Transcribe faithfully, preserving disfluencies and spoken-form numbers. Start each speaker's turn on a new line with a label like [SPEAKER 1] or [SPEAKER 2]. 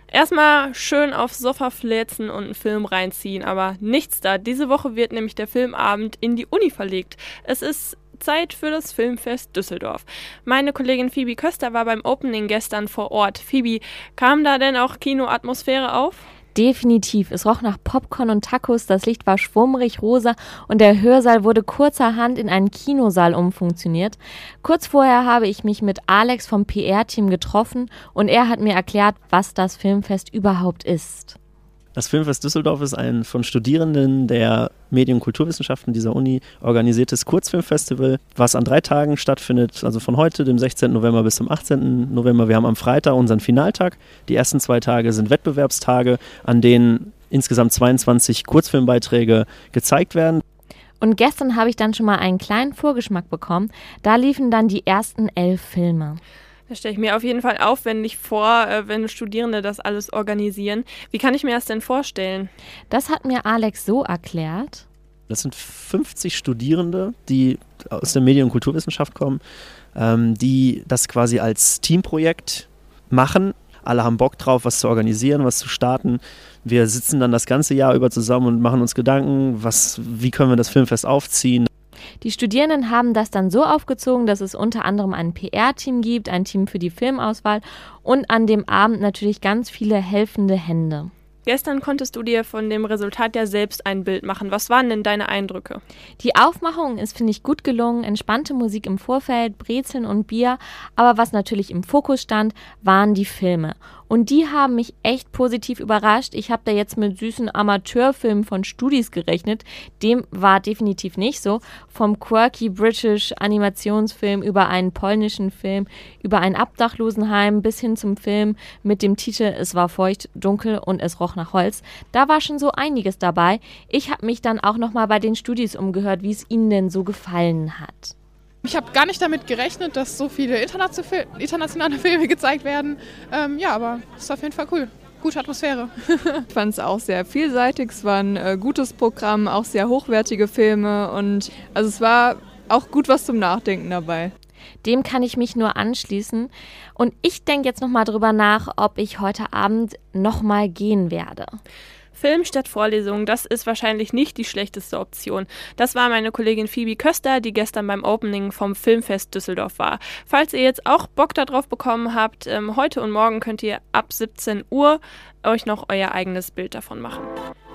[SPEAKER 1] Erstmal schön aufs Sofa fläzen und einen Film reinziehen, aber nichts da. Diese Woche wird nämlich der Filmabend in die Uni verlegt. Es ist Zeit für das Filmfest Düsseldorf. Meine Kollegin Phoebe Köster war beim Opening gestern vor Ort. Phoebe, kam da denn auch Kinoatmosphäre auf?
[SPEAKER 2] Definitiv. Es roch nach Popcorn und Tacos, das Licht war schwummrig rosa und der Hörsaal wurde kurzerhand in einen Kinosaal umfunktioniert. Kurz vorher habe ich mich mit Alex vom P R-Team getroffen und er hat mir erklärt, was das Filmfest überhaupt ist.
[SPEAKER 3] Das Filmfest Düsseldorf ist ein von Studierenden der Medien- und Kulturwissenschaften dieser Uni organisiertes Kurzfilmfestival, was an drei Tagen stattfindet, also von heute, dem sechzehnten November bis zum achtzehnten November. Wir haben am Freitag unseren Finaltag. Die ersten zwei Tage sind Wettbewerbstage, an denen insgesamt zweiundzwanzig Kurzfilmbeiträge gezeigt werden.
[SPEAKER 2] Und gestern habe ich dann schon mal einen kleinen Vorgeschmack bekommen. Da liefen dann die ersten elf Filme.
[SPEAKER 1] Das stelle ich mir auf jeden Fall aufwendig vor, wenn Studierende das alles organisieren. Wie kann ich mir das denn vorstellen?
[SPEAKER 2] Das hat mir Alex so erklärt.
[SPEAKER 3] Das sind fünfzig Studierende, die aus der Medien- und Kulturwissenschaft kommen, ähm, die das quasi als Teamprojekt machen. Alle haben Bock drauf, was zu organisieren, was zu starten. Wir sitzen dann das ganze Jahr über zusammen und machen uns Gedanken, was, wie können wir das Filmfest aufziehen.
[SPEAKER 2] Die Studierenden haben das dann so aufgezogen, dass es unter anderem ein P R-Team gibt, ein Team für die Filmauswahl und an dem Abend natürlich ganz viele helfende Hände.
[SPEAKER 1] Gestern konntest du dir von dem Resultat ja selbst ein Bild machen. Was waren denn deine Eindrücke?
[SPEAKER 2] Die Aufmachung ist, finde ich, gut gelungen. Entspannte Musik im Vorfeld, Brezeln und Bier. Aber was natürlich im Fokus stand, waren die Filme. Und die haben mich echt positiv überrascht. Ich habe da jetzt mit süßen Amateurfilmen von Studis gerechnet. Dem war definitiv nicht so. Vom quirky British Animationsfilm über einen polnischen Film, über ein Obdachlosenheim bis hin zum Film mit dem Titel Es war feucht, dunkel und es roch nach Holz. Da war schon so einiges dabei. Ich habe mich dann auch nochmal bei den Studis umgehört, wie es ihnen denn so gefallen hat.
[SPEAKER 4] Ich habe gar nicht damit gerechnet, dass so viele internationale Filme gezeigt werden. Ähm, ja, aber es ist auf jeden Fall cool. Gute Atmosphäre.
[SPEAKER 5] Ich fand es auch sehr vielseitig. Es war ein äh, gutes Programm, auch sehr hochwertige Filme. Und also es war auch gut was zum Nachdenken dabei.
[SPEAKER 2] Dem kann ich mich nur anschließen. Und ich denke jetzt nochmal drüber nach, ob ich heute Abend nochmal gehen werde.
[SPEAKER 1] Film statt Vorlesung, das ist wahrscheinlich nicht die schlechteste Option. Das war meine Kollegin Phoebe Köster, die gestern beim Opening vom Filmfest Düsseldorf war. Falls ihr jetzt auch Bock darauf bekommen habt, ähm, heute und morgen könnt ihr ab siebzehn Uhr euch noch euer eigenes Bild davon machen.